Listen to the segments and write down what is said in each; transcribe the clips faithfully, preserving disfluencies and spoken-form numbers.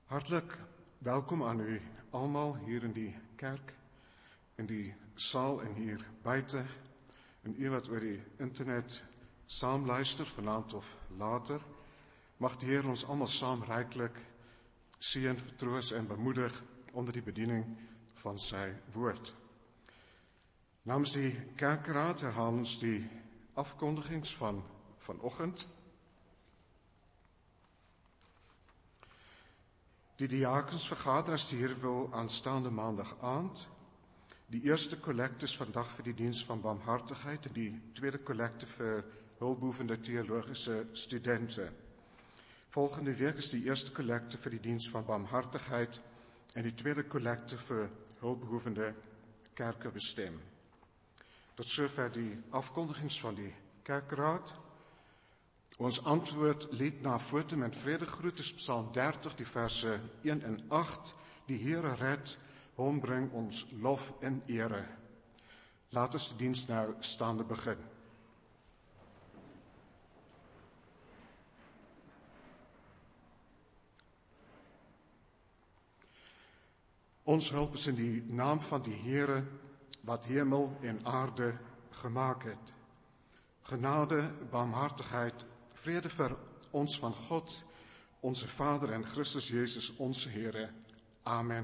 Hartlik welkom aan u almal hier in die kerk, in die saal en hier buite, en u wat oor die internet saam luister, vanaand of later. Mag die Heer ons almal saam ryklik seën, vertroos en bemoedig onder die bediening van sy woord. Namens die kerkraad herhaal ons die afkondigings van vanoggend. Die diakens vergader as die Heer wil aanstaande maandag aand. Die eerste kollekte is vandag vir die diens van barmhartigheid en die tweede kollekte vir hulpbehoevende teologiese studente. Volgende week is die eerste kollekte vir die diens van barmhartigheid en die tweede kollekte vir hulpbehoevende kerke bestem. Tot sover die afkondigings van die kerkraad. Ons antwoord lied na voete met vredegroet is Psalm dertig, die verse een en agt. Die Here red, hom bring ons lof en ere. Laat ons die diens nou staande begin. Ons hulp is in die naam van die Here, wat hemel en aarde gemaak het. Genade, barmhartigheid, vrede vir ons van God, onze Vader en Christus Jezus, onze Here. Amen.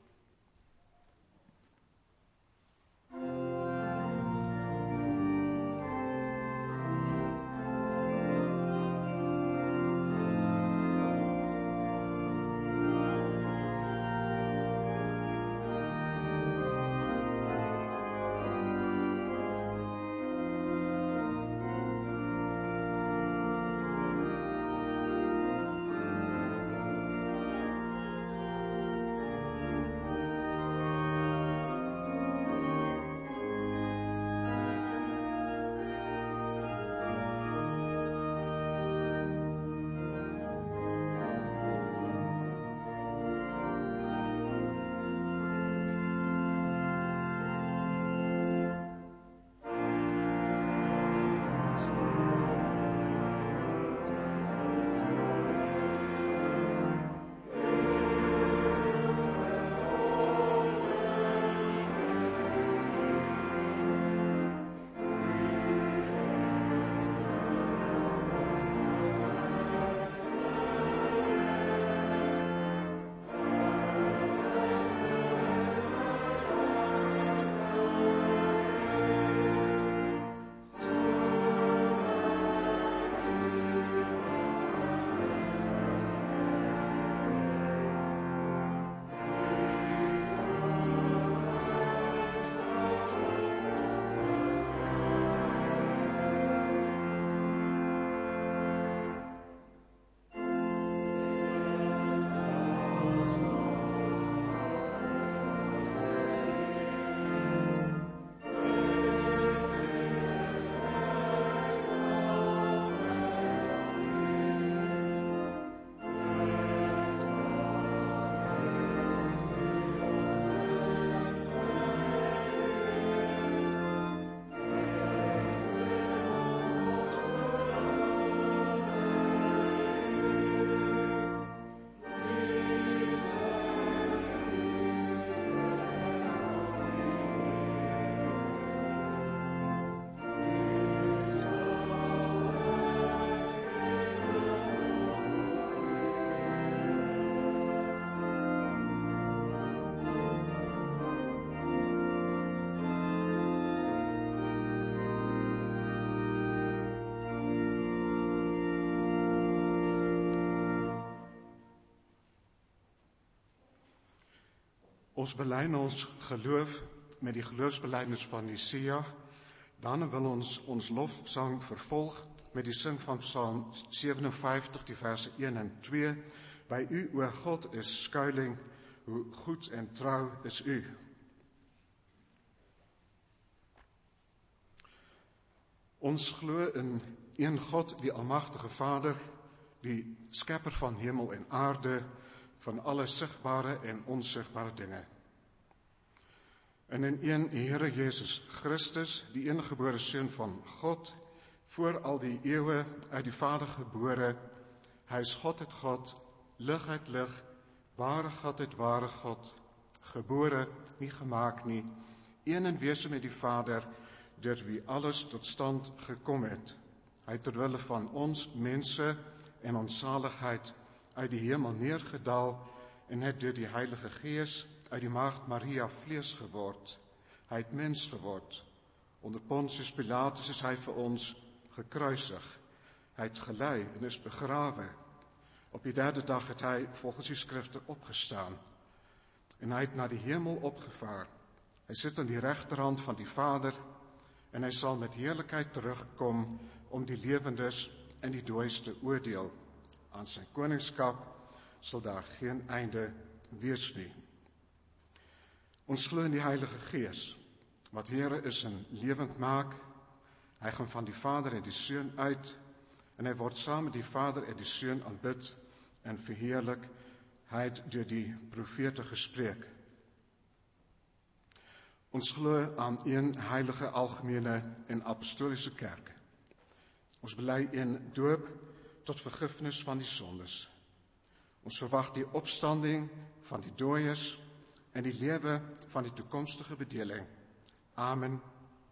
Ons belyn ons geloof met die geloofsbelijdenis van Nicea. Dan wil ons ons lofsang vervolg met die sing van Psalm sewenenvyftig, die verse een en twee. By u, o God, is skuiling, hoe goed en trou is u. Ons glo in een God, die almagtige Vader, die skepper van hemel en aarde, van alle sigbare en onsigbare dinge. En in een Here Jezus Christus, die eniggebore Seun van God, voor al die eeuwe uit die Vader gebore, hy is God uit God, lig uit lig, ware God uit ware God, gebore, nie gemaak nie, een in wese met die Vader, deur wie alles tot stand gekom het. Hy het terwille van ons mense en ons saligheid uit die hemel neergedaal en het deur die Heilige Gees uit die maagd Maria vlees geword. Hy het mens geword. Onder Pontius Pilatus is hy vir ons gekruisig. Hy het gelei en is begrawe. Op die derde dag het hy volgens die skrifte opgestaan. En hy het na die hemel opgevaar. Hy sit aan die regterhand van die Vader en hy sal met heerlikheid terugkom om die lewendes en die dooies te oordeel. Aan sy koningskap sal daar geen einde wees nie. Ons glo in die Heilige Gees, wat Here is en lewend maak. Hy gaan van die Vader en die Seun uit en hy word saam met die Vader en die Seun aanbid en verheerlik. Hy het deur die profete gespreek. Ons glo aan een heilige, algemene en apostoliese kerk. Ons bely een doop tot vergifnis van die sondes. Ons verwag die opstanding van die dooies en die lewe van die toekomstige bedeling. Amen.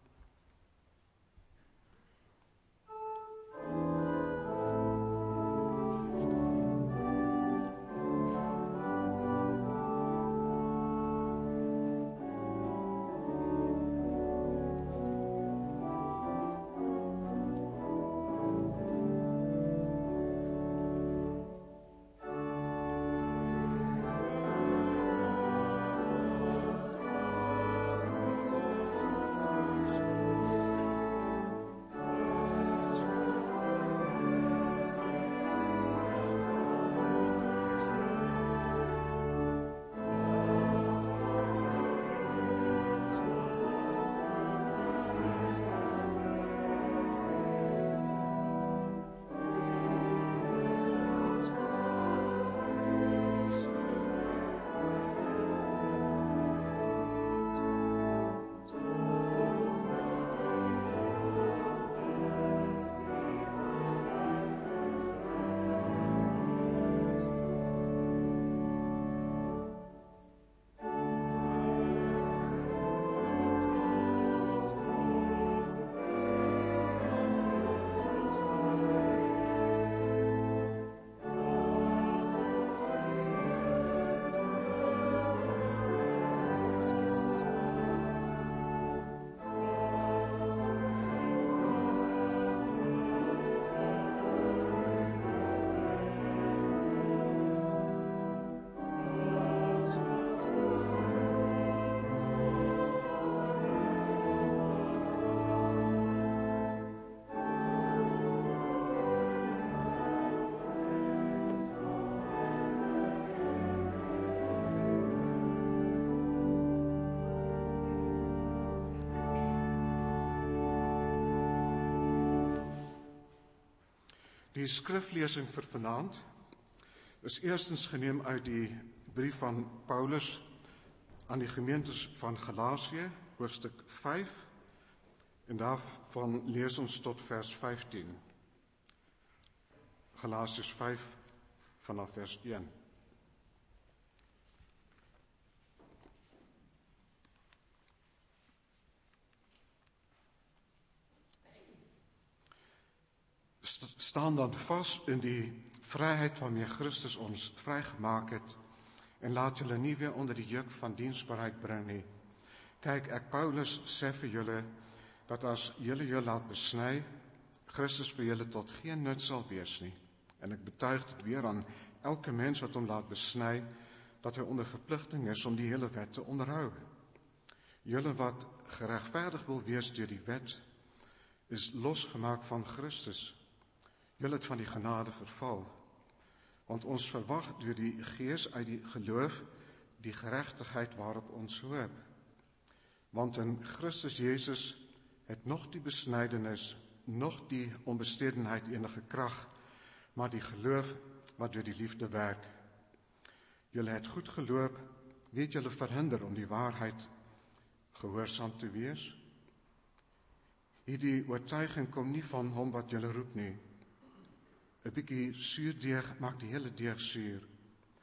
Die skriflesing vir vanaand is eerstens geneem uit die brief van Paulus aan die gemeentes van Galasië, hoofstuk vyf, en daarvan lees ons tot vers vyftien. Galasiërs vyf vanaf vers een. Staan dan vas in die vryheid waarmee Christus ons vrygemaak het en laat julle nie weer onder die juk van diensbaarheid bring nie. Kyk, ek Paulus sê vir julle dat as julle julle laat besny, Christus vir julle tot geen nut sal wees nie. En ek betuig dit weer aan elke mens wat hom laat besny, dat hy onder verpligting is om die hele wet te onderhou. Julle wat geregverdig wil wees deur die wet, is losgemaak van Christus. Julle het van die genade verval, want ons verwag deur die Gees uit die geloof die geregtigheid waarop ons hoop. Want in Christus Jesus het nog die besnydenis, nog die onbestedenheid enige krag, maar die geloof wat deur die liefde werk. Julle het goed geloop, wie het julle verhinder om die waarheid gehoorsaam te wees? Hierdie oortuiging kom nie van hom wat julle roep nie. 'n bietjie suurdeeg maak die hele deeg suur.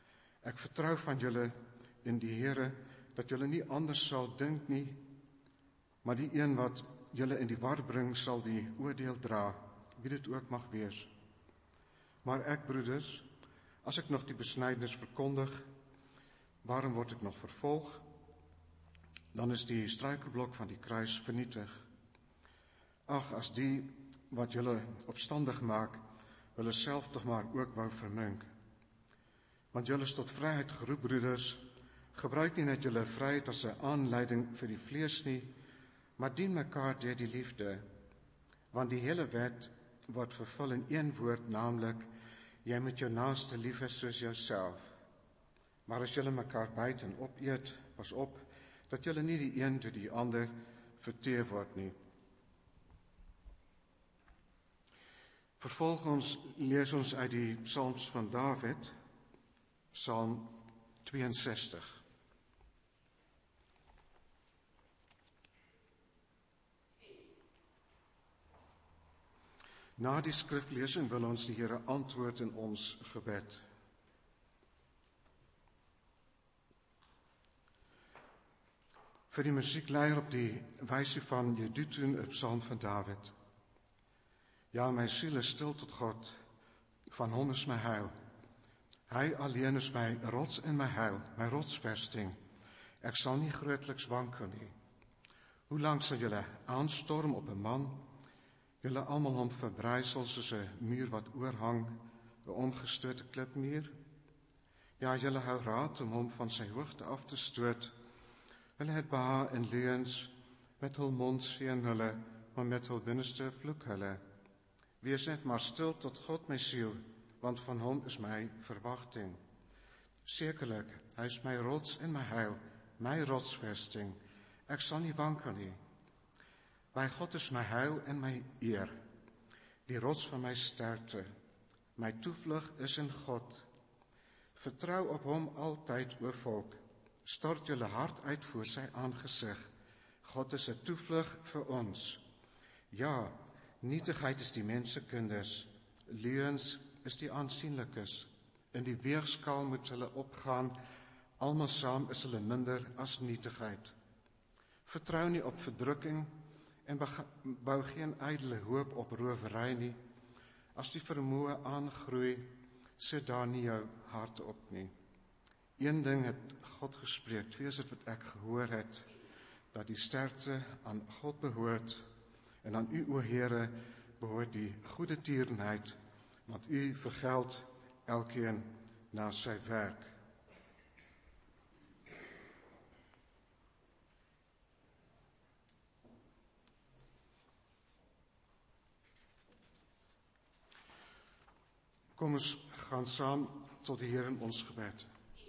Ek vertrou van julle in die Here, dat julle nie anders sal dink nie, maar die een wat julle in die war bring, sal die oordeel dra, wie dit ook mag wees. Maar ek, broeders, as ek nog die besnydenis verkondig, waarom word ek nog vervolg? Dan is die struikelblok van die kruis vernietig. Ag, as die wat julle opstandig maak, hulle self tog maar ook wou vermink. Want julle is tot vryheid geroep, broeders, gebruik nie net julle vryheid as 'n aanleiding vir die vlees nie, maar dien mekaar deur die liefde, want die hele wet word vervul in een woord, naamlik, jy moet jou naaste lief hê soos jouself. Maar as julle mekaar byt en opeet, pas op, dat julle nie die een deur die ander verteer word nie. Vervolgens lees ons uit die Psalms van Dawid, Psalm tweeënsestig. Na die skriflesing wil ons die Here antwoord in ons gebed. Vir die musiekleier op die wysie van Jeduthun, 'n Psalm van Dawid. Ja, my siel is stil tot God, van hom is my heil. Hy alleen is my rots en my heil, my rotsvesting. Ek sal nie grootliks wankel nie. Hoe lank sal julle aanstorm op 'n man? Julle almal hom verbrysel soos 'n muur wat oorhang, 'n omgestote klipmuur? Ja, julle hou raad om hom van sy hoogte af te stoot. Hulle het behaag in leuns, met hul mond seën hulle, maar met hul binneste vloek hulle. Wees net maar stil tot God, my siel, want van hom is my verwagting. Sekerlik, hy is my rots en my heil, my rotsvesting. Ek sal nie wankel nie. My God is my heil en my eer, die rots van my sterkte. My toevlug is in God. Vertrou op hom altyd, o volk. Stort julle hart uit voor sy aangesig. God is 'n toevlug vir ons. Ja, nietigheid is die mensekinders, leuns is die aansienlikes. In die weegskaal moet hulle opgaan, almal saam is hulle minder as nietigheid. Vertrou nie op verdrukking en bou geen ydelle hoop op rowery nie. As die vermoë aangroei, sit daar nie jou hart op nie. Een ding het God gespreek, twee is dit wat ek gehoor het, dat die sterkte aan God behoort, en aan u, o Here, behoort die goeie tierenheid, want u vergeld elkeen na sy werk. Kom ons gaan saam tot die Here in ons gebed.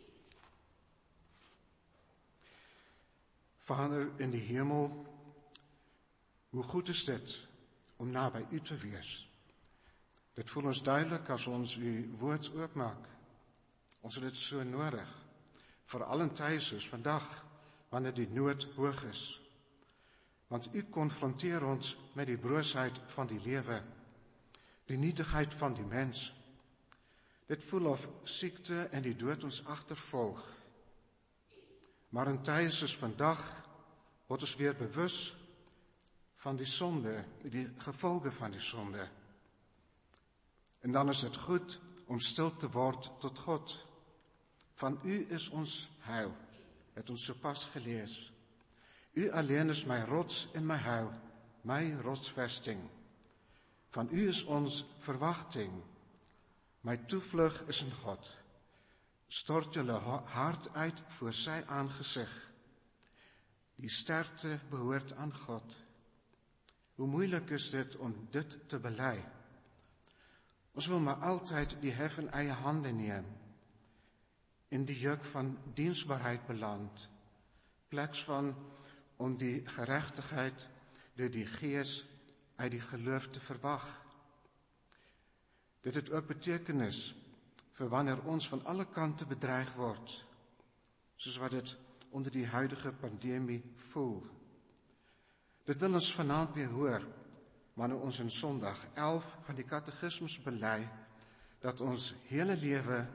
Vader in die hemel, hoe goed is dit om naby u te wees. Dit voel ons duidelik as ons u woord oopmaak. Ons het dit so nodig, veral in tye soos vandag, wanneer die nood hoog is. Want u konfronteer ons met die broosheid van die lewe, die nietigheid van die mens. Dit voel of siekte en die dood ons agtervolg. Maar in tye soos vandag word ons weer bewus van die sonde, die gevolge van die sonde. En dan is het goed om stil te word tot God. Van u is ons heil, het ons sopas gelees. U alleen is my rots en my heil, my rotsvesting. Van u is ons verwagting. My toevlug is in God. Stort julle hart uit voor sy aangesig. Die sterkte behoort aan God. Hoe moeilik is dit om dit te bely? Ons wil maar altyd die hef in eie hande neem, in die juk van diensbaarheid beland, pleks van om die geregtigheid deur die Gees uit die geloof te verwag. Dit het ook betekenis vir wanneer ons van alle kante bedreig word, soos wat dit onder die huidige pandemie voel. Dit wil ons vanaand weer hoor, wanneer ons in Sondag elf van die katekismus bely, dat ons hele lewe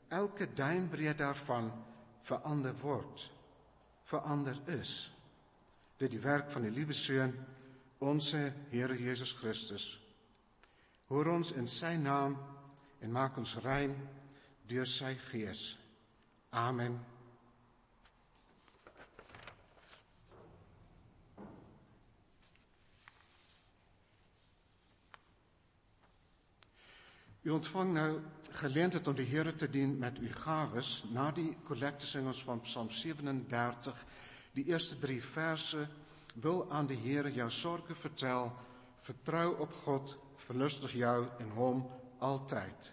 elke duimbreed daarvan verander word, verander is. Dit die werk van die liewe Seun, ons Here Jesus Christus. Hoor ons in sy naam en maak ons rein deur sy Gees. Amen. U ontvang nou geleentheid om die Here te dien met u gawes. Na die kollekte sing ons van Psalm sewenendertig, die eerste drie verse, wil aan die Here jou sorge vertel, vertrou op God, verlustig jou in hom altyd.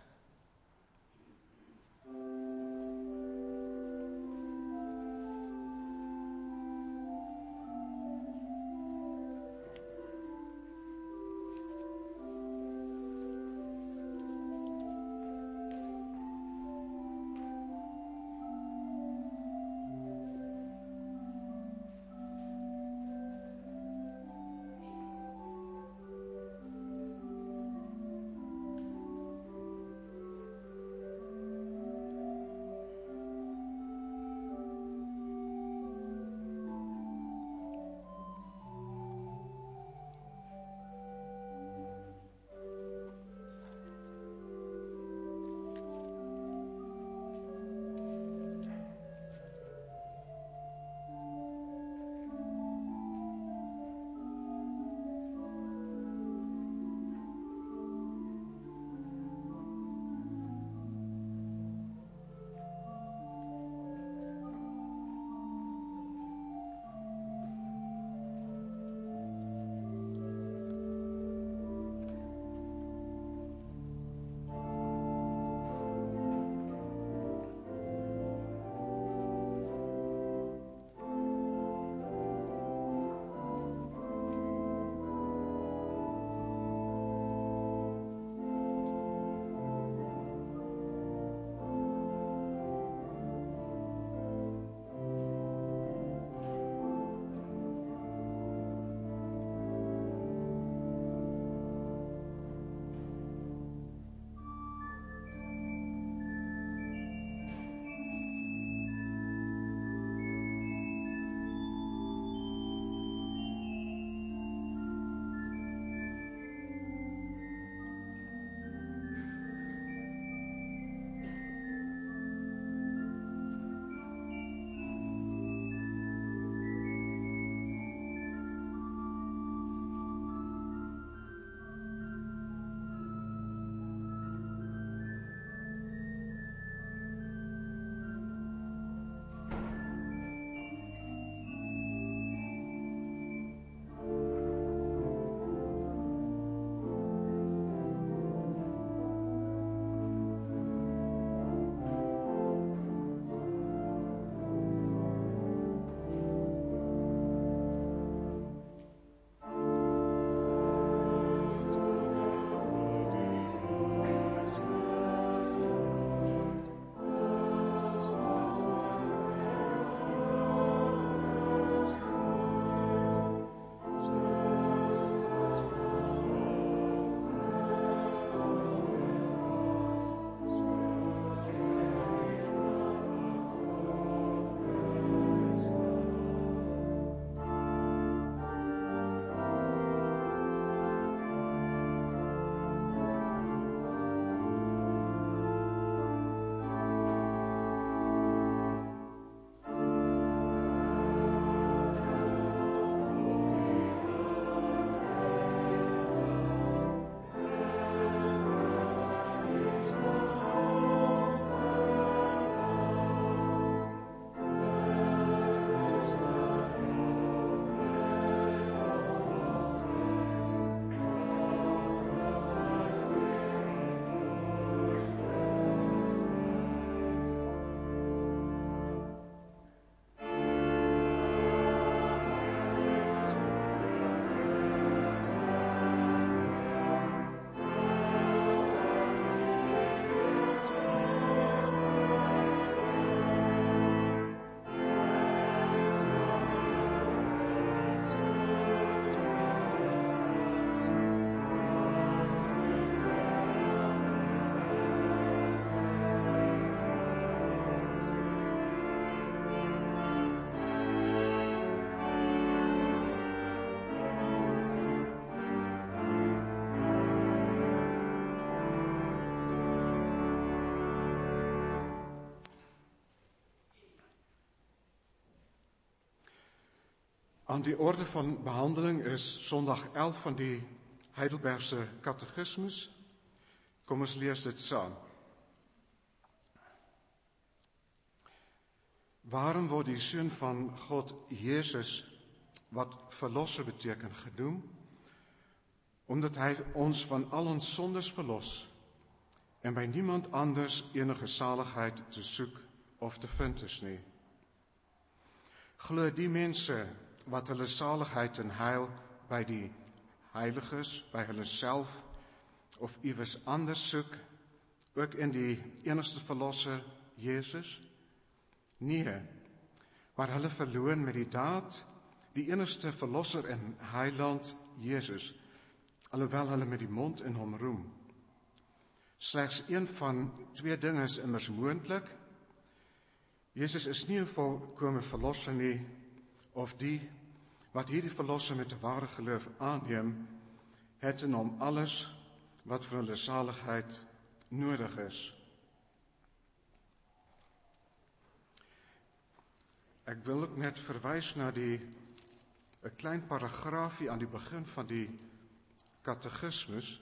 Aan die orde van behandeling is Sondag elf van die Heidelbergse Katekismus. Kom ons lees dit saam. Waarom word die Seun van God, Jezus, wat verlosser beteken, genoem? Omdat hy ons van al ons sondes verlos en by niemand anders enige saligheid te soek of te vind is nie. Glo die mense wat hulle saligheid en heil by die heiliges, by hulle self of iewers anders soek, ook in die enigste verlosser, Jezus? Nee, maar hulle verloon met die daad die enigste verlosser en heiland, Jezus, alhoewel hulle met die mond in hom roem. Slegs een van twee dinge is immers moontlik. Jezus is nie 'n volkome verlosser nie, of die wat hierdie verlosser met 'n ware geloof aanneem, het in hom alles wat vir hulle saligheid nodig is. Ek wil ook net verwys na die 'n klein paragraafie aan die begin van die Katekismus,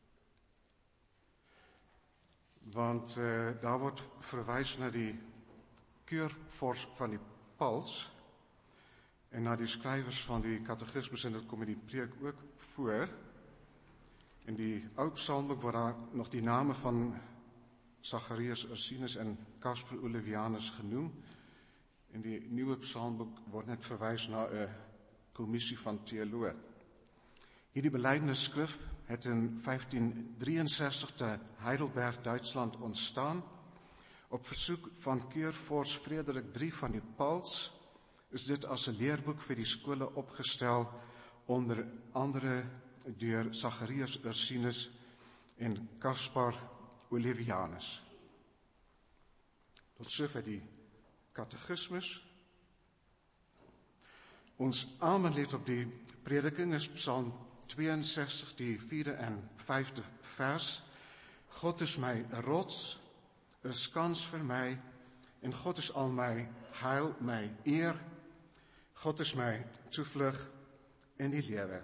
want uh, daar word verwys na die keurvors van die Pals en na die skrywers van die Katekismus, en dit kom in die preek ook voor. In die Ou Psalmboek word daar nog die name van Zacharias Ursinus en Caspar Olevianus genoem. In die Nuwe Psalmboek word net verwys na 'n kommissie van teoloë. Hierdie belydenisskrif het in vyftien drieënsestig te Heidelberg, Duitsland ontstaan. Op versoek van keurvors Frederik de Derde van die Pals is dit as 'n leerboek vir die skole opgestel, onder andere deur Zacharias Ursinus en Caspar Olevianus. Tot sover die Katekismus. Ons aanbod op die prediking is Psalm tweeënsestig, die vierde en vyfde vers. God is my rots, 'n skans vir my, en God is al my heil, my eer. God is my toevlug in die lewe.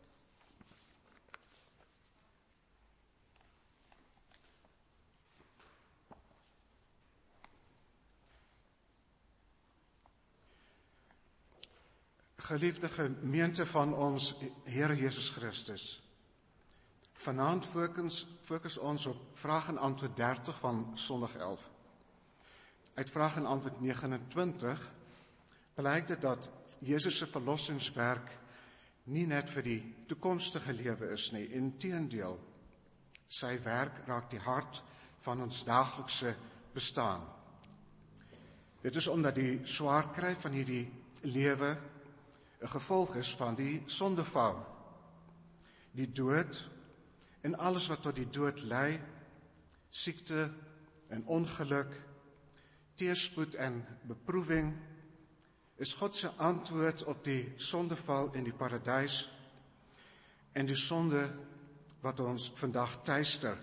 Geliefde gemeente van ons Here Jesus Christus, vanaand fokus, fokus ons op vraag en antwoord dertig van Sondag elf. Uit vraag en antwoord negenentwintig blyk dit dat Jesus se verlossingswerk nie net vir die toekomstige lewe is nie, inteendeel, sy werk raak die hart van ons daaglikse bestaan. Dit is omdat die swaar kry van hierdie lewe 'n gevolg is van die sondeval, die dood en alles wat tot die dood lei, siekte en ongeluk, teëspoed en beproewing, is God se antwoord op die sondeval in die paradys en die sonde wat ons vandag tuister.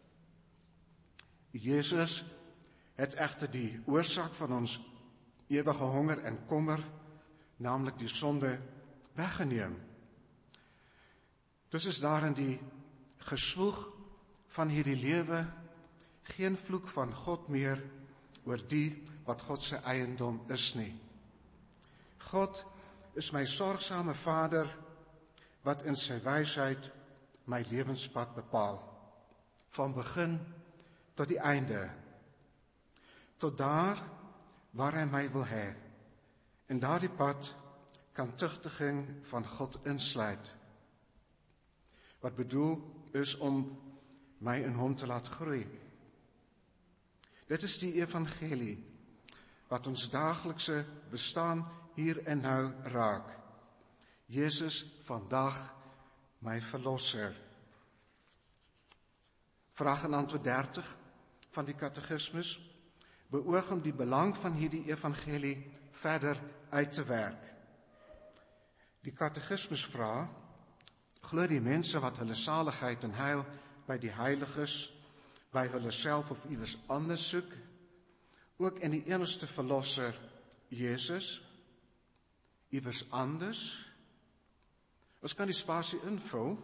Jesus het egter die oorsaak van ons ewige honger en kommer, naamlik die sonde, weggeneem. Dus is daar in die geswoeg van hierdie lewe geen vloek van God meer oor die wat God se eiendom is nie. God is my sorgsame Vader wat in sy wysheid my lewenspad bepaal, van begin tot die einde, tot daar waar hy my wil hê. En daardie pad kan tugtiging van God insluit, wat bedoel is om my in hom te laat groei. Dit is die evangelie wat ons daaglikse bestaan hier en nou raak. Jesus vandag my verlosser. Vraag en antwoord dertig van die Katekismus beoog om die belang van hierdie evangelie verder uit te werk. Die Katekismus vra, glo die mense wat hulle saligheid en heil by die heiliges, by hulle self of iewers anders soek, ook in die enigste verlosser, Jesus? iewers anders? Ons kan die spasie invul.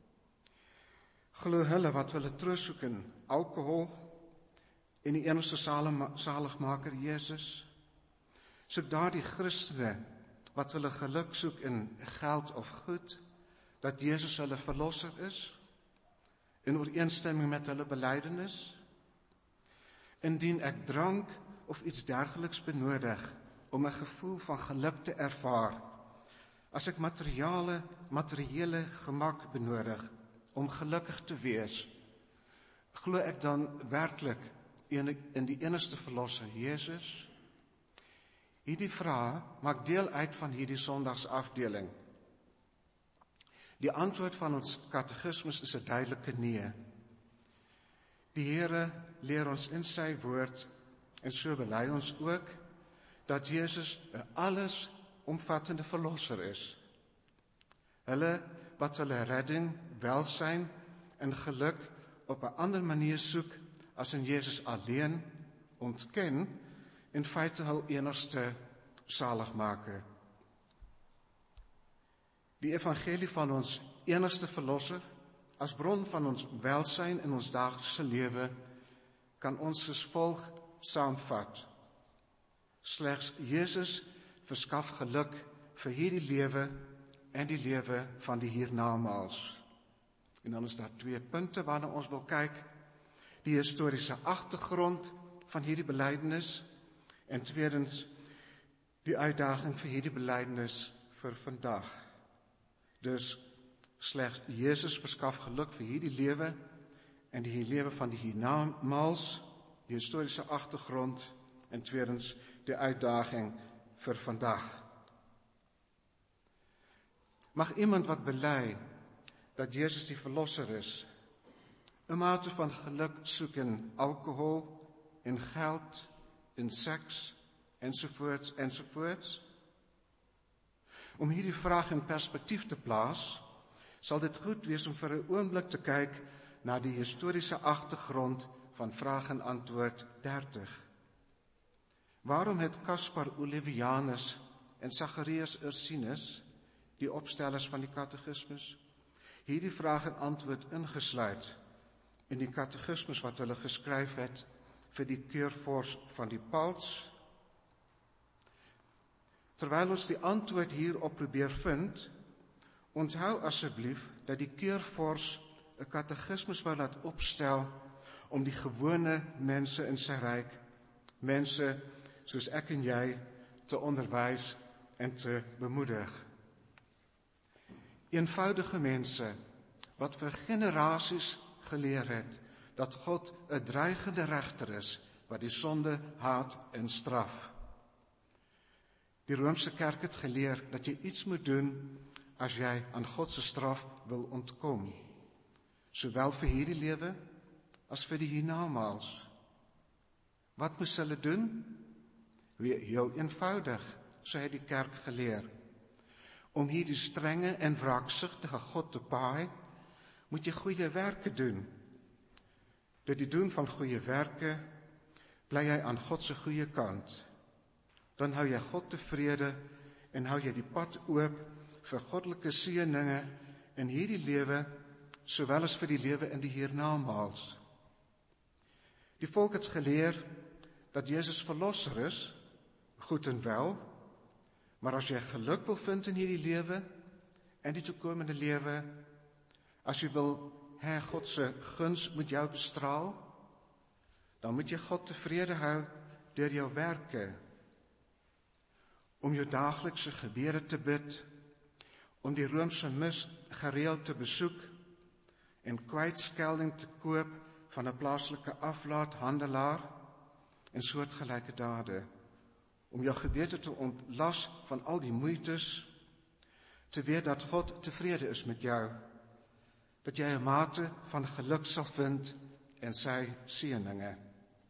Glo hulle wat hulle troos soek in alkohol en die enigste saligmaker Jesus? Soek daardie Christene wat hulle geluk soek in geld of goed, dat Jesus hulle verlosser is, in ooreenstemming met hulle belydenis? Indien ek drank of iets dergeliks benodig om 'n gevoel van geluk te ervaar, as ek materiale, materiële gemak benodig om gelukkig te wees, glo ek dan werklik in die enigste verlosser Jesus? Hierdie vraag maak deel uit van hierdie Sondagsafdeling. Die antwoord van ons katekismus is 'n duidelike nee. Die Here leer ons in sy woord, en so bely ons ook, dat Jesus 'n alles omvattende verlosser is. Hulle wat hulle redding, welsyn en geluk op 'n ander manier soek as in Jesus alleen, ontken in feite hul enigste saligmaker. Die evangelie van ons enigste verlosser, as bron van ons welsyn in ons daaglikse lewe, kan ons as volg saamvat. Slegs Jesus verskaf geluk vir hierdie lewe en die lewe van die hiernamaals. En dan is daar twee punte waarna ons wil kyk. Die historiese agtergrond van hierdie belydenis en tweedens die uitdaging vir hierdie belydenis vir vandag. Dus slegs Jesus verskaf geluk vir hierdie lewe en die lewe van die hiernamaals, die historiese agtergrond en tweedens die uitdaging vir vandag. Mag iemand wat bely dat Jesus die verlosser is, 'n mate van geluk soek in alkohol, in geld, in seks, ensovoorts, ensovoorts? Om hierdie vraag in perspektief te plaas, sal dit goed wees om vir 'n oomblik te kyk na die historiese agtergrond van vraag en antwoord dertig. Waarom het Caspar Olevianus en Zacharias Ursinus, die opstellers van die katekismus, hierdie vraag en antwoord ingesluit in die katekismus wat hulle geskryf het vir die keurvors van die Pals? Terwyl ons die antwoord hierop probeer vind, onthou asseblief dat die keurvors 'n katekismus wou laat opstel om die gewone mense in sy ryk, mense soos ek en jy, te onderwys en te bemoedig. Eenvoudige mense wat vir generasies geleer het dat God 'n dreigende regter is wat die sonde haat en straf. Die Romeinse Kerk het geleer dat jy iets moet doen as jy aan God se straf wil ontkom, sowel vir hierdie lewe as vir die hiernamaals. Wat moes hulle doen? Heel eenvoudig, so het die Kerk geleer. Om hierdie strenge en wraaksugtige God te paai, moet jy goeie werke doen. Deur die doen van goeie werke, bly jy aan God se goeie kant. Dan hou jy God tevrede en hou jy die pad oop vir goddelike seëninge in hierdie lewe, sowel as vir die lewe in die hiernamaals. Die volk het geleer dat Jesus verlosser is, goed en wel, maar as jy geluk wil vind in hierdie lewe en die toekomende lewe, as jy wil hê God se guns moet jou bestraal, dan moet jy God tevrede hou deur jou werke, om jou daaglikse gebede te bid, om die Romeinse mis gereeld te besoek en kwytskelding te koop van 'n plaaslike aflaathandelaar en soortgelyke dade, om jou gewete te ontlas van al die moeites, te weet dat God tevrede is met jou, dat jy 'n mate van geluk sal vind en sy seëninge.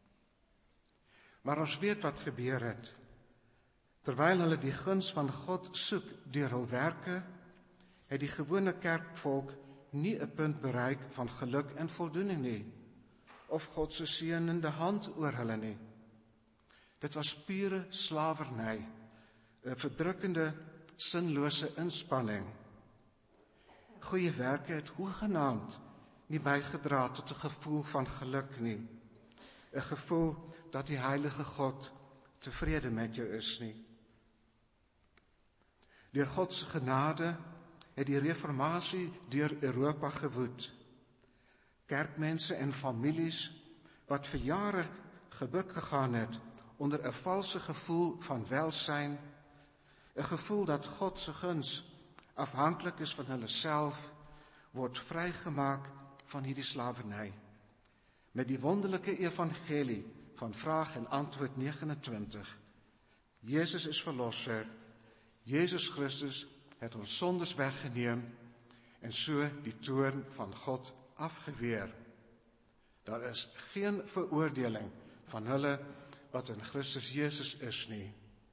Maar ons weet wat gebeur het. Terwyl hulle die guns van God soek deur hul werke, het die gewone kerkvolk nie 'n punt bereik van geluk en voldoening nie, of God se seënende hand oor hulle nie. Dit was pure slawerny, 'n verdrukkende sinlose inspanning. Goeie werke het hoegenaamd nie bygedra tot 'n gevoel van geluk nie. 'n Gevoel dat die heilige God tevrede met jou is nie. Deur God se genade het die reformatie deur Europa gewoed. Kerkmense en families wat vir jare gebuk gegaan het onder 'n valse gevoel van welsyn, 'n gevoel dat God se guns afhanklik is van hulle self, word vrygemaak van hierdie slawerny. Met die wonderlike evangelie van vraag en antwoord negen en twintig. Jesus is verlosser, Jesus Christus het ons sondes weggeneem en so die toorn van God afgeweer. Daar is geen veroordeling van hulle wat in Christus Jesus is nie.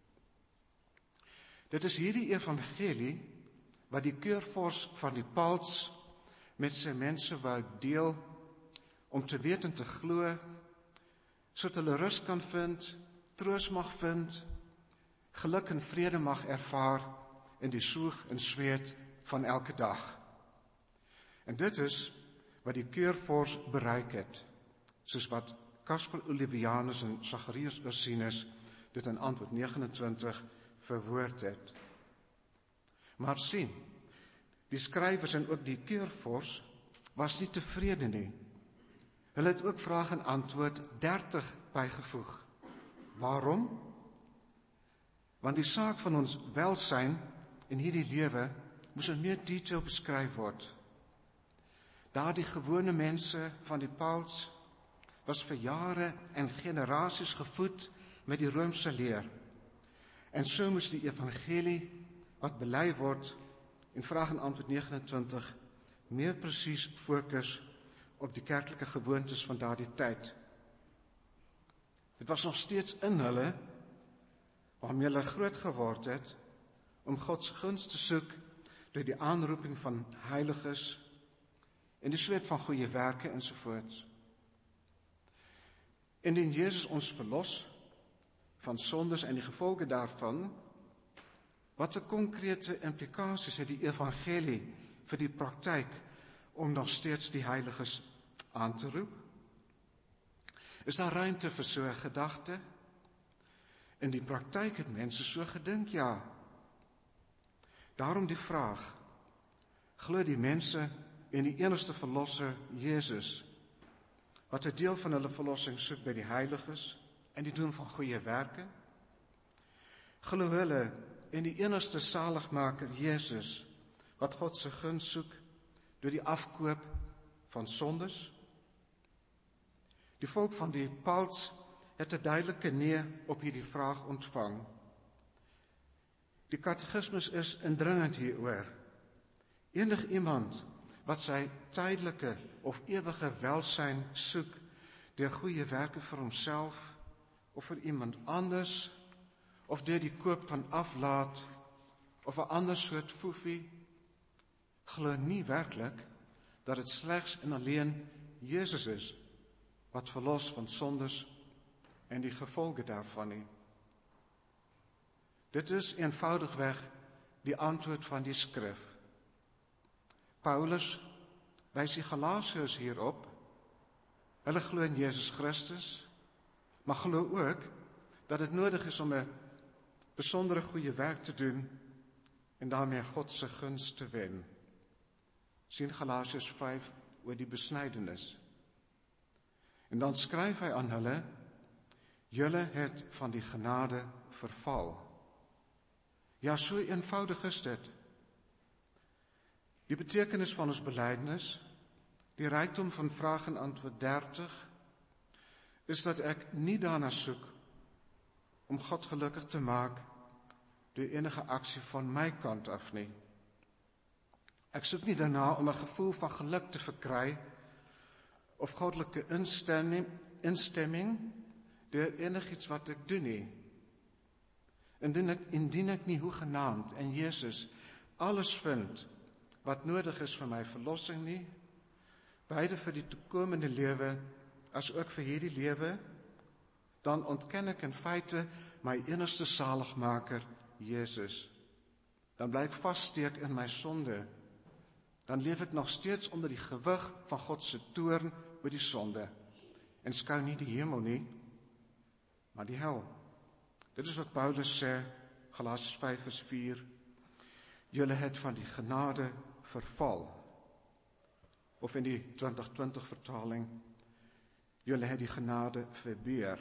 Dit is hierdie evangelie wat die keurvors van die Paulus met sy mense wou deel, om te weet en te glo, sodat hulle rus kan vind, troos mag vind, geluk en vrede mag ervaar in die soeg en sweet van elke dag. En dit is wat die keurvors bereik het, soos wat Caspar Olevianus en Zacharias Ursinus dit in antwoord negen en twintig verwoord het. Maar sien, die skrywers en ook die keurvors was nie tevrede nie. Hulle het ook vraag en antwoord dertig bygevoeg. Waarom? Want die saak van ons welsyn in hierdie lewe moes in meer detail beskryf word. Daar die gewone mense van die Paulus was vir jare en generasies gevoed met die Romeinse leer. En so moes die evangelie wat bely word in vraag en antwoord negen en twintig meer presies fokus op die kerklike gewoontes van daardie tyd. Dit was nog steeds in hulle, waarmee hulle groot geword het, om God se guns te soek deur die aanroeping van heiliges en die sweet van goeie werke ensovoorts. Indien Jesus ons verlos van sondes en die gevolge daarvan, wat 'n konkrete implikasies het die evangelie vir die praktyk om nog steeds die heiliges aan te roep? Is daar ruimte vir so 'n gedagte? In die praktyk het mense so gedink, ja. Daarom die vraag, glo die mense in die enigste verlosser, Jesus, wat 'n deel van hulle verlossing soek by die heiliges en die doen van goeie werke? Glo hulle in die enigste saligmaker, Jesus, wat God se guns soek deur die afkoop van sondes? Die volk van die Paulus het 'n duidelike nee op hierdie vraag ontvang. Die katekismus is indringend hieroor. Enig iemand wat sy tydelike of ewige welsyn soek deur goeie werke vir homself of vir iemand anders, of deur die koop van aflaat of 'n ander soort foefie, glo nie werklik dat dit slegs en alleen Jesus is wat verlos van sondes en die gevolge daarvan nie. Dit is eenvoudigweg die antwoord van die skrif. Paulus wys die Galasiërs hierop. Hulle glo in Jesus Christus, maar glo ook dat dit nodig is om 'n besondere goeie werk te doen en daarmee God se guns te wen. Sien Galasiërs vyf oor die besnydenis. En dan skryf hy aan hulle, julle het van die genade verval. Ja, so eenvoudig is dit. Die betekenis van ons belydenis, die rykdom van vraag en antwoord dertig, is dat ek nie daarna soek om God gelukkig te maak deur enige aksie van my kant af nie. Ek soek nie daarna om 'n gevoel van geluk te verkry of goddelike instemming, instemming deur enigiets wat ek doen nie. Indien ek, indien ek nie hoegenaamd in Jesus alles vind wat nodig is vir my verlossing nie, beide vir die toekomende lewe as ook vir hierdie lewe, dan ontken ek in feite my enigste saligmaker, Jesus. dan bly ek vassteek in my sonde, dan leef ek nog steeds onder die gewig van God se toorn oor die sonde, en skou nie die hemel nie, maar die hel. Dit is wat Paulus sê, Galasiërs vyf vers vier, julle het van die genade verval, of in die twintig twintig vertaling, julle het die genade verbeur.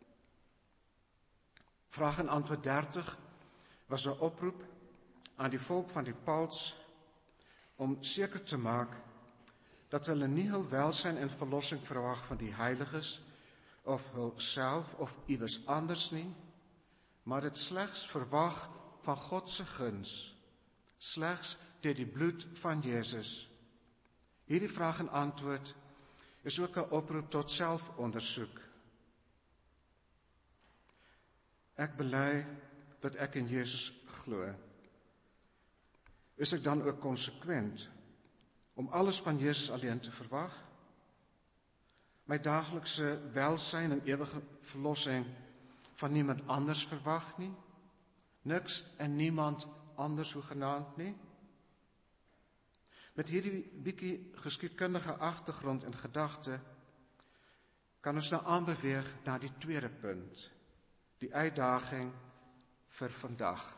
Vraag en antwoord dertig was 'n oproep aan die volk van die Pauls om seker te maak dat hulle nie hul welsyn en verlossing verwag van die heiliges of hulself of iewers anders nie, maar dit slegs verwag van God se guns, slegs deur die bloed van Jesus. Hierdie vraag en antwoord is ook 'n oproep tot selfondersoek. Ek bely dat ek in Jesus glo. Is ek dan ook konsekwent om alles van Jesus alleen te verwag? My daaglikse welsyn en ewige verlossing van niemand anders verwag nie? Niks en niemand anders hoegenaamd nie? Met hierdie bietjie geskiedkundige agtergrond en gedagte kan ons nou aanbeweeg na die tweede punt, die uitdaging vir vandag.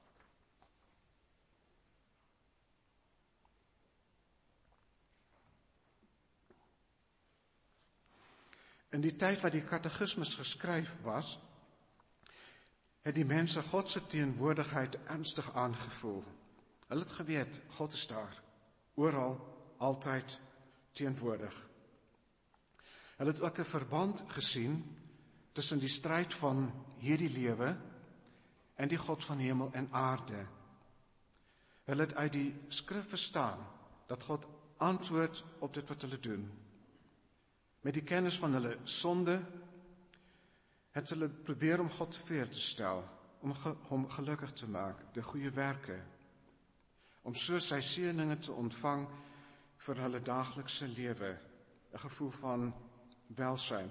In die tyd wat die katekismes geskryf was, het die mense God se teenwoordigheid ernstig aangevoel. Hulle het geweet, God is daar, oral, altyd teenwoordig. Hulle het ook 'n verband gesien tussen die stryd van hierdie lewe en die God van hemel en aarde. Hulle het uit die skrif verstaan dat God antwoord op dit wat hulle doen. Met die kennis van hulle sonde het hulle probeer om God tevrede te stel, om ge, hom gelukkig te maak, die goeie werke, om so sy seëninge te ontvang vir hulle daaglikse lewe, 'n gevoel van welsyn.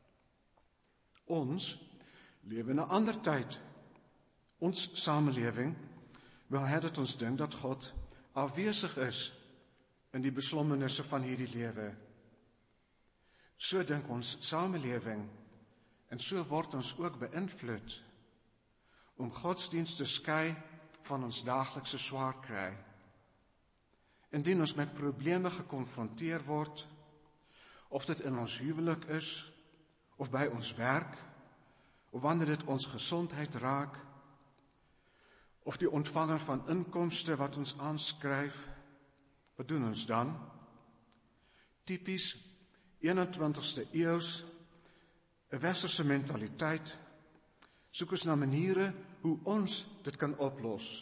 Ons lewe in 'n ander tyd. Ons samelewing wil hê dat ons dink dat God afwesig is in die beslommernisse van hierdie lewe. So dink ons samelewing en so word ons ook beïnvloed om godsdienst te skei van ons daaglikse swaar kry. Indien ons met probleme gekonfronteer word, of dit in ons huwelik is, of by ons werk, of wanneer dit ons gesondheid raak, of die ontvanger van inkomste wat ons aanskryf, wat doen ons dan? Typies eenentwintigste eeus, 'n westerse mentaliteit, soek ons na maniere hoe ons dit kan oplos.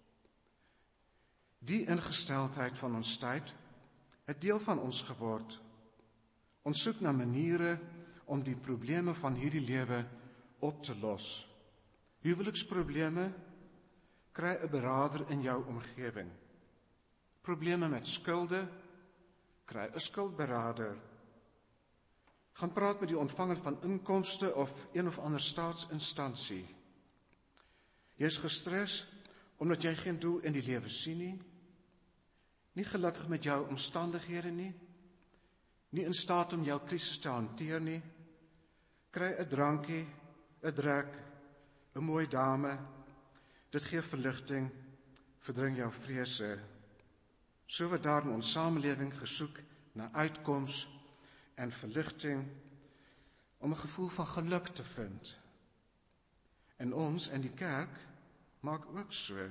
Die ingesteldheid van ons tyd het deel van ons geword. Ons soek na maniere om die probleme van hierdie lewe op te los. Huweliksprobleme, kry 'n beraader in jou omgewing. Probleme met skulde, kry 'n skuldberaader. Gaan praat met die ontvanger van inkomste of een of ander staatsinstansie. Jy is gestres omdat jy geen doel in die lewe sien nie, nie gelukkig met jou omstandighede nie, nie in staat om jou krisis te hanteer nie, kry 'n drankie, 'n drek, 'n mooi dame, dit gee verligting, verdring jou vrese. So word daar in ons samelewing gesoek na uitkoms en verligting om 'n gevoel van geluk te vind. En ons in die kerk maak ook so.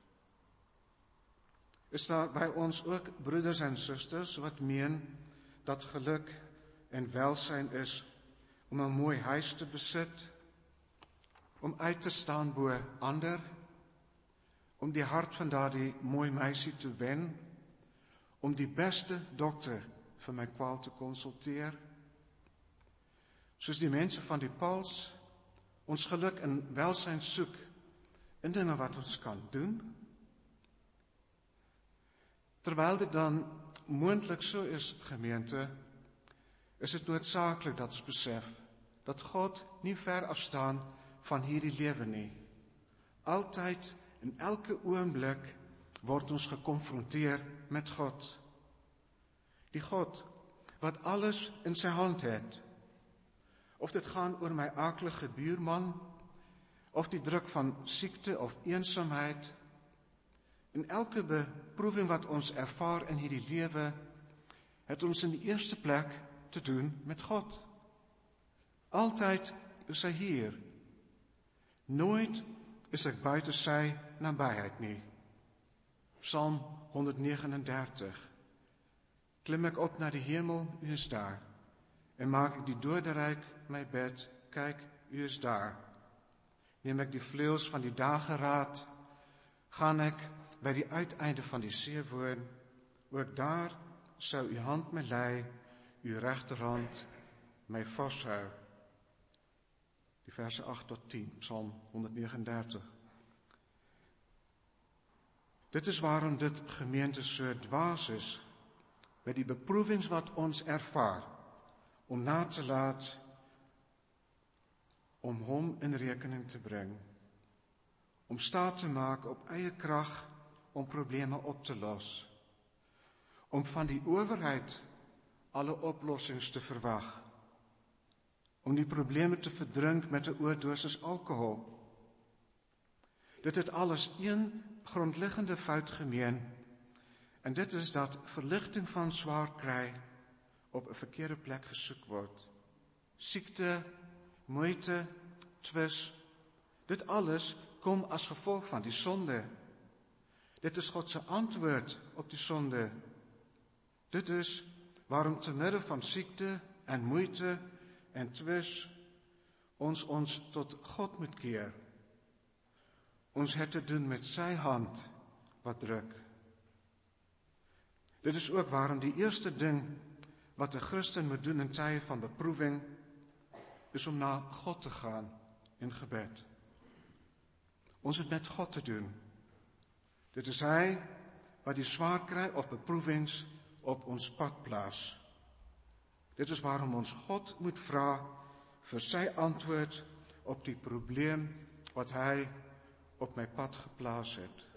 Is daar by ons ook broeders en susters wat meen dat geluk en welsyn is om 'n mooi huis te besit, om uit te staan bo ander, om die hart van daardie mooi meisie te wen, om die beste dokter vir my kwaal te konsulteer? Soos die mense van die Pauls ons geluk en welsyn soek in dinge wat ons kan doen? Terwyl dit dan moontlik so is, gemeente, is dit noodsaaklik dat ons besef dat God nie ver afstaan van hierdie lewe nie. Altyd In elke oomblik word ons gekonfronteer met God. Die God wat alles in sy hand het. Of dit gaan oor my aaklige buurman, of die druk van siekte of eensaamheid. In elke beproewing wat ons ervaar in hierdie lewe, het ons in die eerste plek te doen met God. Altyd is hy hier. Nooit is ek buite sy nabyheid nie. Psalm honderdnegenendertig. Klim ek op na die hemel, u is daar. En maak ek die doderyk my bed, kyk, u is daar. Neem ek die vleuels van die dageraad, gaan ek by die uiteinde van die see woon, ook daar sou u hand my lei, u regterhand my vashou. Die verse agt tot tien, Psalm honderdnegenendertig. Dit is waarom dit gemeente so dwaas is, by die beproewings wat ons ervaar, om na te laat, om hom in rekening te bring, om staat te maak op eie krag, om probleme op te los, om van die owerheid alle oplossings te verwag, om die probleme te verdrink met 'n oordosis alkohol. Dit het alles een grondliggende fout gemeen, en dit is dat verligting van swaar kry op 'n verkeerde plek gesoek word. Siekte, moeite, twis, dit alles kom as gevolg van die sonde. Dit is God se antwoord op die sonde. Dit is waarom te midde van siekte en moeite en twis ons ons tot God moet keer. Ons het te doen met sy hand wat druk. Dit is ook waarom die eerste ding wat 'n Christen moet doen in tye van beproewing, is om na God te gaan in gebed. Ons het met God te doen. Dit is hy wat die swaar kry of beproewings op ons pad plaas. Dit is waarom ons God moet vra vir sy antwoord op die probleem wat hy op my pad geplaas het.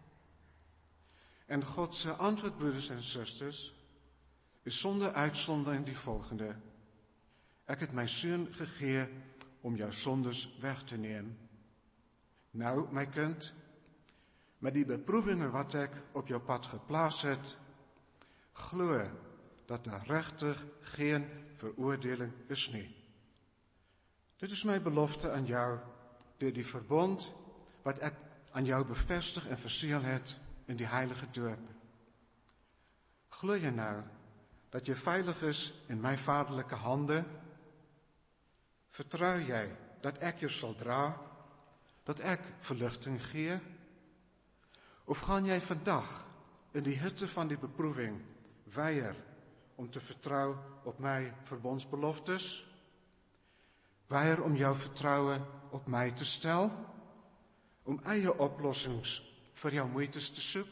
En God se antwoord, broeders en susters, is sonder uitsondering die volgende: ek het my seun gegee om jou sondes weg te neem. Nou, my kind, met die beproewinge wat ek op jou pad geplaas het, glo dat daar regtig geen veroordeling is nie. Dit is my belofte aan jou deur die verbond wat ek aan jou bevestig en verseël het in die heilige doop. Glo jy nou dat jy veilig is in my vaderlike hande? Vertrou jy dat ek jou sal dra, dat ek verligting gee? Of gaan jy vandag in die hitte van die beproewing weier om te vertrou op my verbondsbeloftes? Weier om jou vertroue op my te stel? Om eie oplossings vir jou moeites te soek?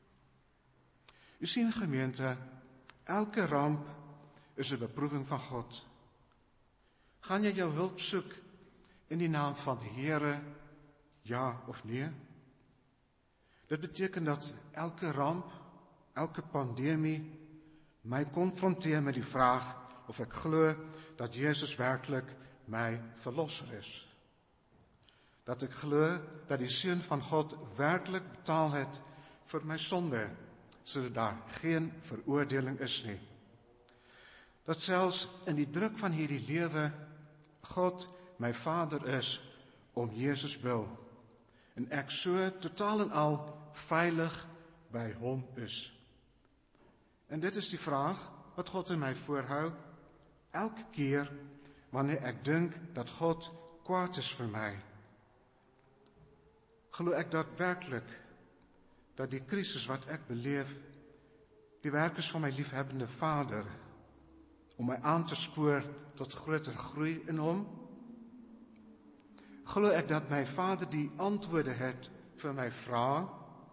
U sien, gemeente, elke ramp is 'n beproewing van God. Gaan jy jou hulp soek in die naam van die Here, ja of nee? Dit beteken dat elke ramp, elke pandemie my konfronteer met die vraag of ek glo dat Jesus werklik my verlosser is. Dat ek glo dat die Seun van God werklik betaal het vir my sonde, sodat daar geen veroordeling is nie. Dat selfs in die druk van hierdie lewe God my Vader is om Jesus wil, en ek so totaal en al veilig by hom is. En dit is die vraag wat God in my voorhou, elke keer wanneer ek dink dat God kwaad is vir my. Glo ek daadwerklik dat die krisis wat ek beleef, die werk is van my liefhebbende Vader, om my aan te spoor tot groter groei in hom? Glo ek dat my Vader die antwoorde het vir my vrae,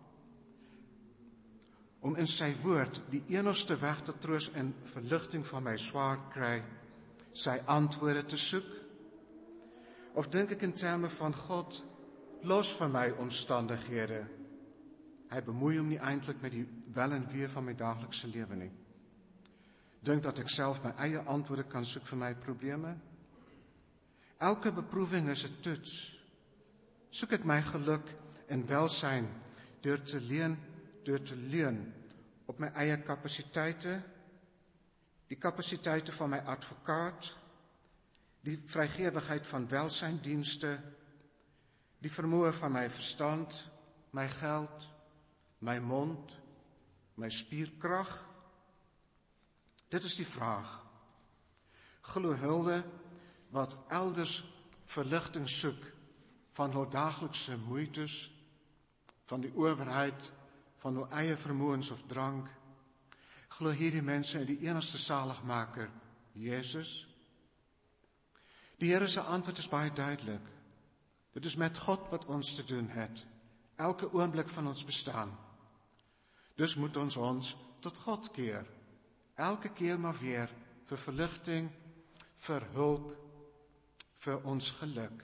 om in sy woord die enigste weg tot troos en verligting van my swaar kry, sy antwoorde te soek? Of dink ek in terme van God los van my omstandighede. Hy bemoei hom nie eintlik met die wel en wee van my daaglikse lewe nie. Dink dat ek self my eie antwoorde kan soek vir my probleme. Elke beproewing is 'n toets. Soek ek my geluk en welsyn deur te leen, deur te leun op my eie kapasiteite, die kapasiteite van my advokaat, die vrygewigheid van welsyndienste, die vermoë van my verstand, my geld, my mond, my spierkrag. Dit is die vraag. Glo Hilde wat elders verligting soek van hul daaglikse moeites, van die owerheid, van hul eie vermoëns of drank, glo hierdie mense in die enigste saligmaker, Jesus? Die Here se antwoord is baie duidelik. Dit is met God wat ons te doen het, elke oomblik van ons bestaan. Dus moet ons ons tot God keer, elke keer maar weer, vir verligting, vir hulp, vir ons geluk.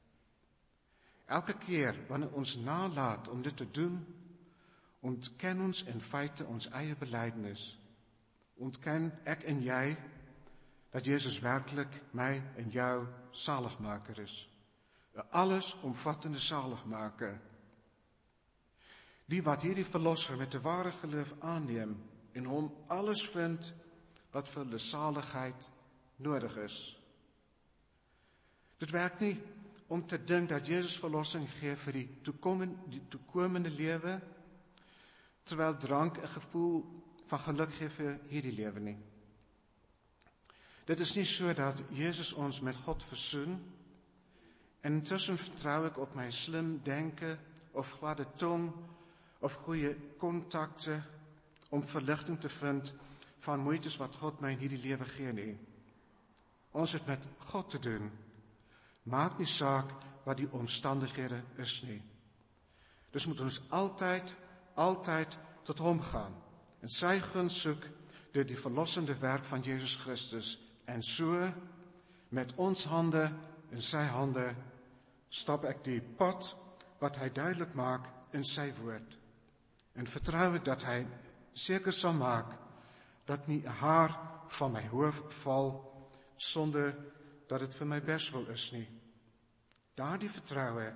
Elke keer wanneer ons nalat om dit te doen, ontken ons in feite ons eie belydenis. Ontken ek en jy dat Jesus werklik my en jou saligmaker is. 'n allesomvattende saligmaker. Die wat hierdie verlosser met 'n ware geloof aanneem en hom alles vind wat vir hulle saligheid nodig is. Dit werk nie om te dink dat Jesus verlossing gee vir die toekomende, die toekomende lewe, terwyl drank 'n gevoel van geluk gee vir hierdie lewe nie. Dit is nie so dat Jesus ons met God versoen, en intussen vertrou ek op my slim denke, of gladde tong, of goeie kontakte, om verligting te vind van moeites wat God my in hierdie lewe gee nie. Ons het met God te doen. Maak nie saak wat die omstandighede is nie. Dus moet ons altyd, altyd tot hom gaan, en sy guns soek deur die verlossende werk van Jesus Christus, en so, met ons hande in sy hande, stap ek die pad wat hy duidelik maak in sy woord, en vertrou ek dat hy seker sal maak dat nie 'n haar van my hoof val sonder dat dit vir my beswil is nie. Daardie vertroue,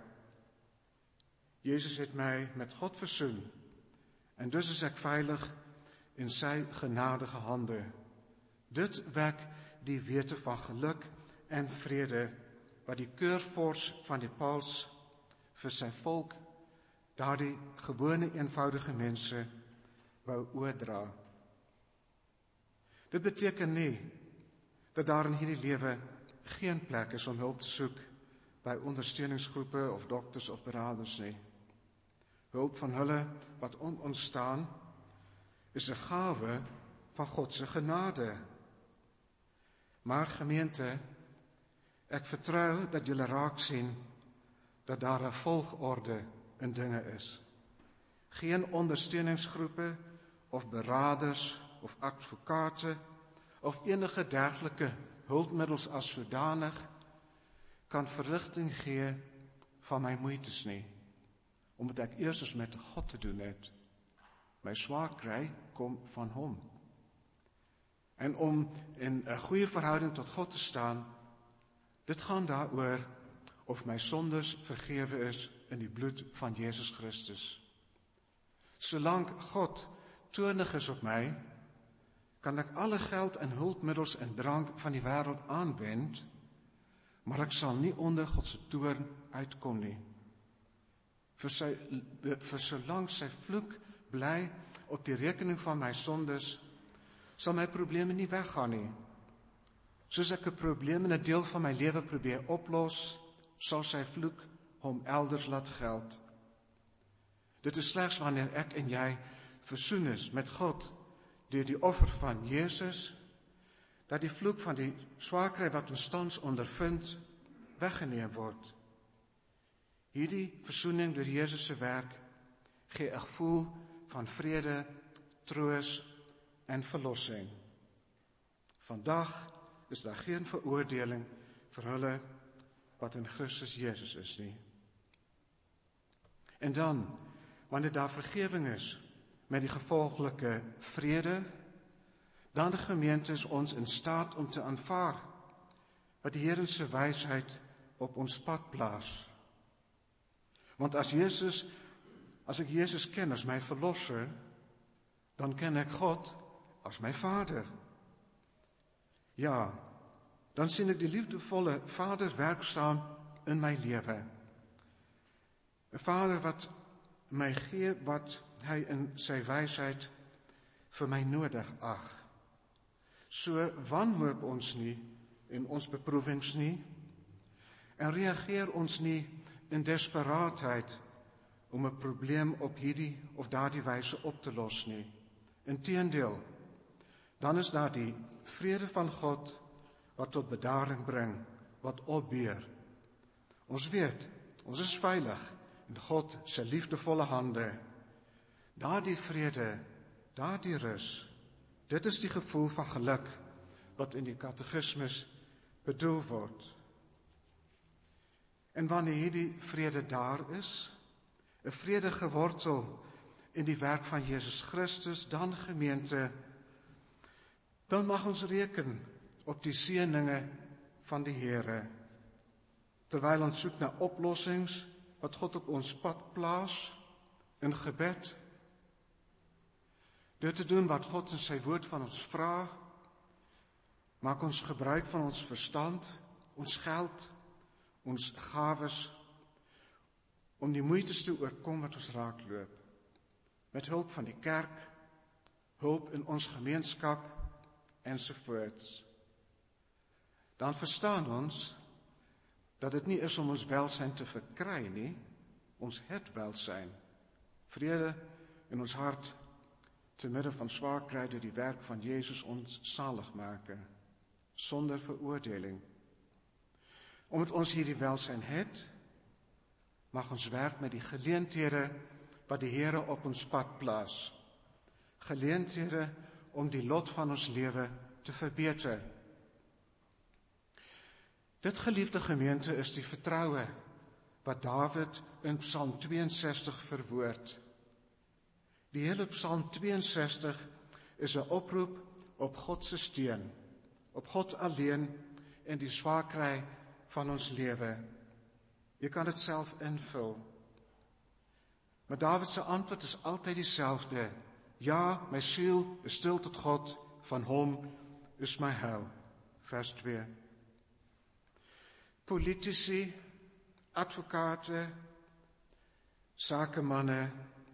Jesus het my met God versoen, en dus is ek veilig in sy genadige hande. Dit wek die wete van geluk en vrede wat die keurvors van die paus vir sy volk, daardie gewone eenvoudige mense, wou oordra. Dit beteken nie dat daar in hierdie lewe geen plek is om hulp te soek by ondersteuningsgroepe of dokters of beraders nie. Hulp van hulle wat om ons staan is 'n gawe van God se genade. Maar gemeente, ek vertrou dat julle raak sien dat daar 'n volgorde in dinge is. Geen ondersteuningsgroepe of beraders of advokate of enige dergelike hulpmiddels as sodanig kan verligting gee van my moeites nie, omdat ek eers met God te doen het. My swaar kry kom van hom. En om in 'n goeie verhouding tot God te staan, dit gaan daaroor of my sondes vergewe is in die bloed van Jesus Christus. Solank God toornig is op my, kan ek alle geld en hulpmiddels en drank van die wêreld aanwend, maar ek sal nie onder God se toorn uitkom nie. Vir sy vir solank sy vloek bly op die rekening van my sondes, sal my probleme nie weggaan nie. Soos ek 'n probleem in 'n deel van my lewe probeer oplos, sal sy vloek hom elders laat geld. Dit is slegs wanneer ek en jy versoen is met God deur die offer van Jesus, dat die vloek van die swaarkry wat ons tans ondervind, weggeneem word. Hierdie versoening deur Jesus se werk gee 'n gevoel van vrede, troos en verlossing. Vandag is daar geen veroordeling vir hulle wat in Christus Jesus is nie. En dan, wanneer daar vergewing is, met die gevolglike vrede, dan die gemeente is ons in staat om te aanvaar wat die Here se wysheid op ons pad plaas. Want as Jesus, as ek Jesus ken as my verlosser, dan ken ek God as my Vader. Ja, dan sien ek die liefdevolle Vader werksaam in my lewe. 'n Vader wat my gee wat hy in sy wysheid vir my nodig ag. So wanhoop ons nie in ons beproewings nie, en reageer ons nie in desperaatheid om 'n probleem op hierdie of daardie wyse op te los nie. Inteendeel, dan is daar die vrede van God wat tot bedaring bring, wat opbeur. Ons weet, ons is veilig in God se liefdevolle hande. Daardie vrede, daardie rus, dit is die gevoel van geluk wat in die katekismes bedoel word. En wanneer hierdie vrede daar is, 'n vrede gewortel in die werk van Jesus Christus, dan gemeente, dan mag ons reken op die seëninge van die Here. Terwyl ons soek na oplossings wat God op ons pad plaas in gebed, deur te doen wat God in sy woord van ons vra, maak ons gebruik van ons verstand, ons geld, ons gawes, om die moeites te oorkom wat ons raakloop, met hulp van die kerk, hulp in ons gemeenskap, ensovoorts. Dan verstaan ons, dat dit nie is om ons welsyn te verkry nie, ons het welsyn, vrede in ons hart, te midde van swaarkry deur die werk van Jesus ons salig maak, sonder veroordeling. Omdat ons hierdie welsyn het, mag ons werk met die geleenthede wat die Here op ons pad plaas. Geleenthede om die lot van ons lewe te verbeter. Dit, geliefde gemeente, is die vertroue wat Dawid in Psalm twee en sestig verwoord. Die hele Psalm twee en sestig is 'n oproep op God se steun, op God alleen en die swaarkry van ons lewe. Jy kan dit self invul. Maar Dawid se antwoord is altyd dieselfde. Ja, my siel is stil tot God, van hom is my heil. Vers twee. Politici, advokate, sakemanne,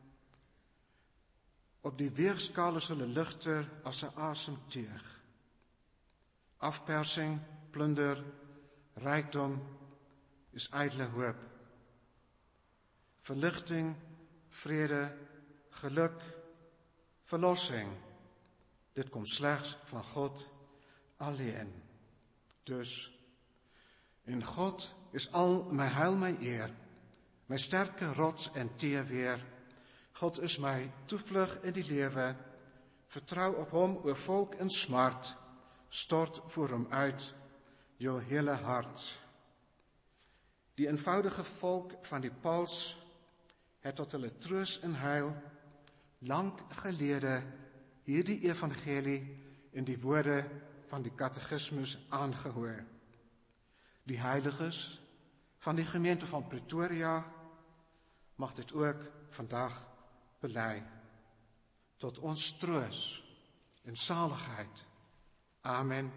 op die weegskaal is hulle ligter as 'n asemteug. Afpersing, plunder, rykdom is ydelle hoop. Verligting, vrede, geluk, verlossing, dit kom slegs van God alleen. Dus, in God is al my heil, my eer, my sterke rots en teeweer. God is my toevlug in die lewe, vertrou op hom oor volk in smart, stort voor hom uit jou hele hart. Die eenvoudige volk van die Pauls het tot hulle troos en heil lank gelede hierdie evangelie in die woorde van die katekismus aangehoor. Die heiliges van die gemeente van Pretoria mag dit ook vandag bely, tot ons troos en saligheid. Amen.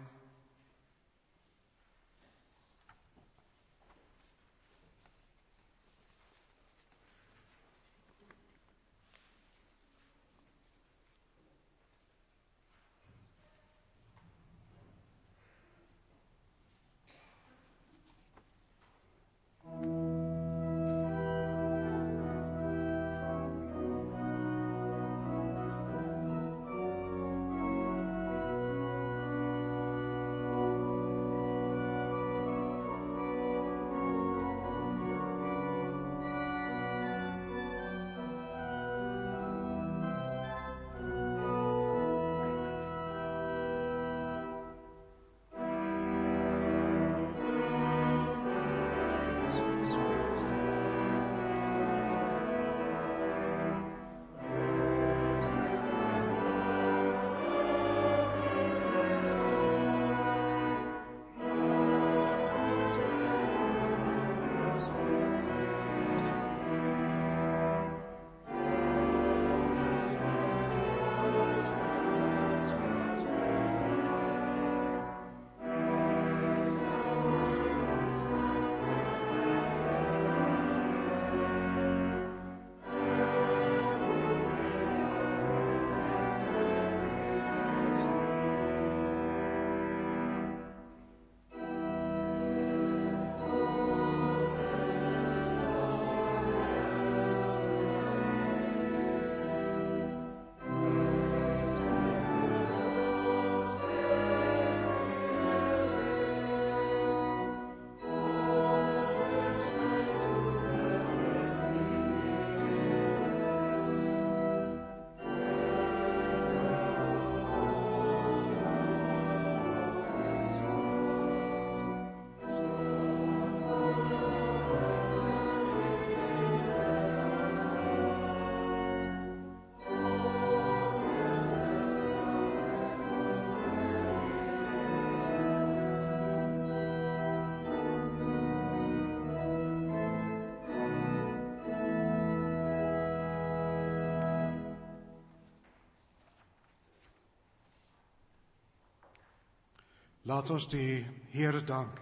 Laat ons die Here dank.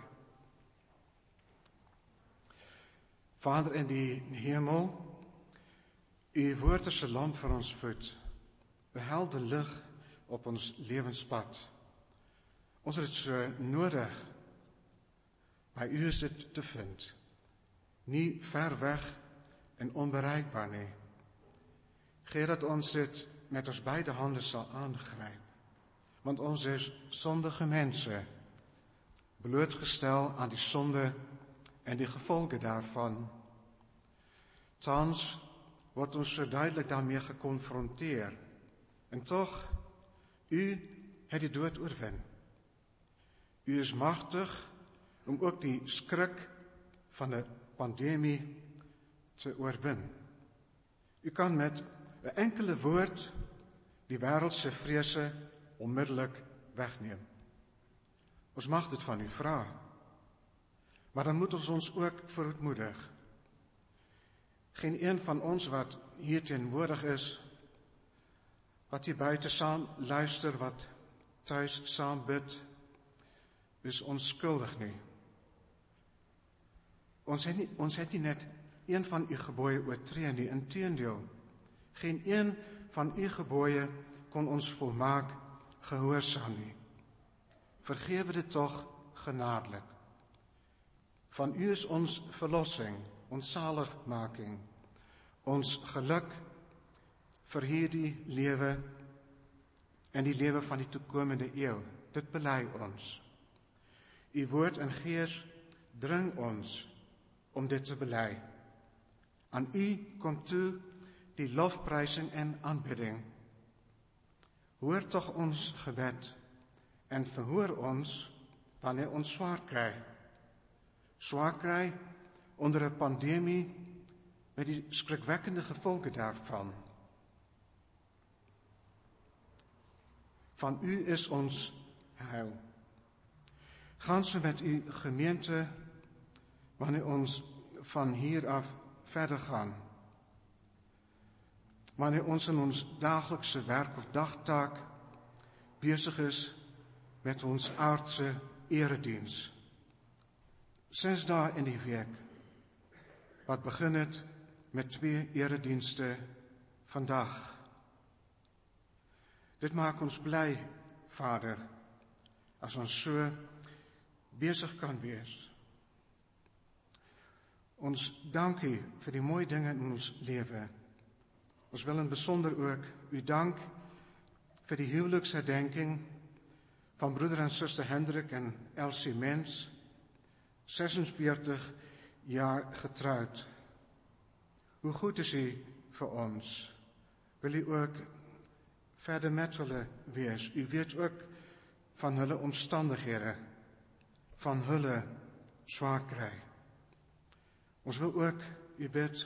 Vader in die hemel, U woord is 'n lamp vir ons voet, 'n helder lig op ons lewenspad. Ons het dit so nodig. By U is dit te vind. Nie ver weg en onbereikbaar nie. Gee dat ons dit met ons beide hande sal aangryp. Want ons is sondige mense, blootgestel aan die sonde en die gevolge daarvan. Tans word ons so duidelik daarmee gekonfronteer. En tog, U het die dood oorwin. U is magtig om ook die skrik van 'n pandemie te oorwin. U kan met 'n enkele woord die wêreld se vrese onmiddellik wegneem. Ons mag dit van U vra. Maar dan moet ons ons ook verootmoedig. Geen een van ons wat hier teenwoordig is, wat hier buite saam luister, wat tuis saam bid, is onskuldig nie. Ons het nie, ons het nie net een van U gebooie oortree nie, inteendeel, geen een van U gebooie kon ons volmaak gehoorsaam nie. Vergewe dit tog genadelik. Van U is ons verlossing, ons saligmaking, ons geluk vir hierdie lewe en die lewe van die toekomende eeu. Dit bely ons. U woord en gees dring ons om dit te bely. Aan U kom toe die lofprysing en aanbidding. Hoor tog ons gebed en verhoor ons wanneer ons swaar kry. Swaar kry onder 'n pandemie met die skrikwekkende gevolge daarvan. Van U is ons heil. Gaan so met U gemeente wanneer ons van hier af verder gaan. Wanneer ons in ons daaglikse werk of dagtaak besig is met ons aardse erediens. Ses dae in die week, wat begin het met twee eredienste vandag. Dit maak ons bly, Vader, as ons so besig kan wees. Ons dank U vir die mooi dinge in ons lewe. Ons wil in besonder ook U dank vir die huweliksherdenking van broeder en suster Hendrik en Elsie Mens, sesenveertig jaar getrouwd. Hoe goed is U vir ons? Wil U ook verder met hulle wees? U weet ook van hulle omstandighede, van hulle swaar kry. Ons wil ook U bid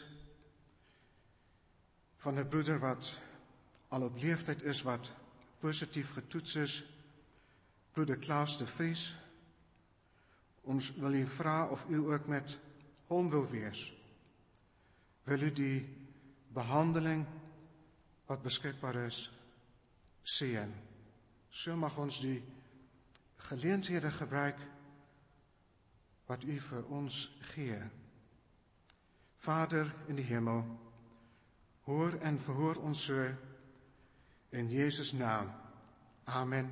van 'n broeder wat al op leeftyd is, wat positief getoets is, broeder Klaas de Vries. Ons wil U vra of U ook met hom wil wees. Wil U die behandeling wat beskikbaar is, seën. So mag ons die geleenthede gebruik wat U vir ons gee. Vader in die hemel, hoor en verhoor ons so in Jesus' naam. Amen.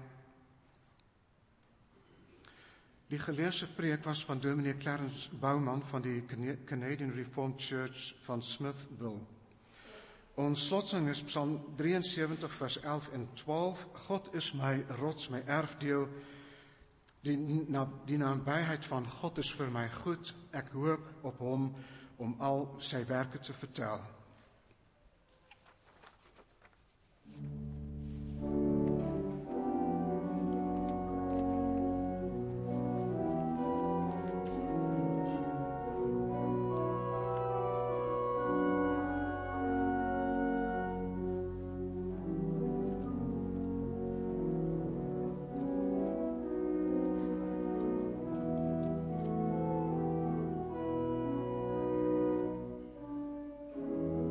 Die geleesde preek was van dominee Clarence Bouwman van die Canadian Reformed Church van Smithville. Ons slotsing is Psalm drieënsewentig vers elf en twaalf. God is my rots, my erfdeel. Die, na, die nabyheid van God is vir my goed. Ek hoop op hom om al sy werke te vertel. Thank you.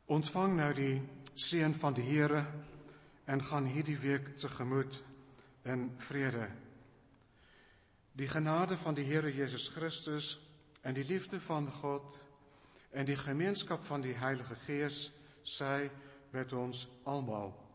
Ontvang nou die seën van die Here en gaan hierdie week tegemoet in vrede. Die genade van die Here Jesus Christus en die liefde van God en die gemeenskap van die Heilige Gees sy met ons almal.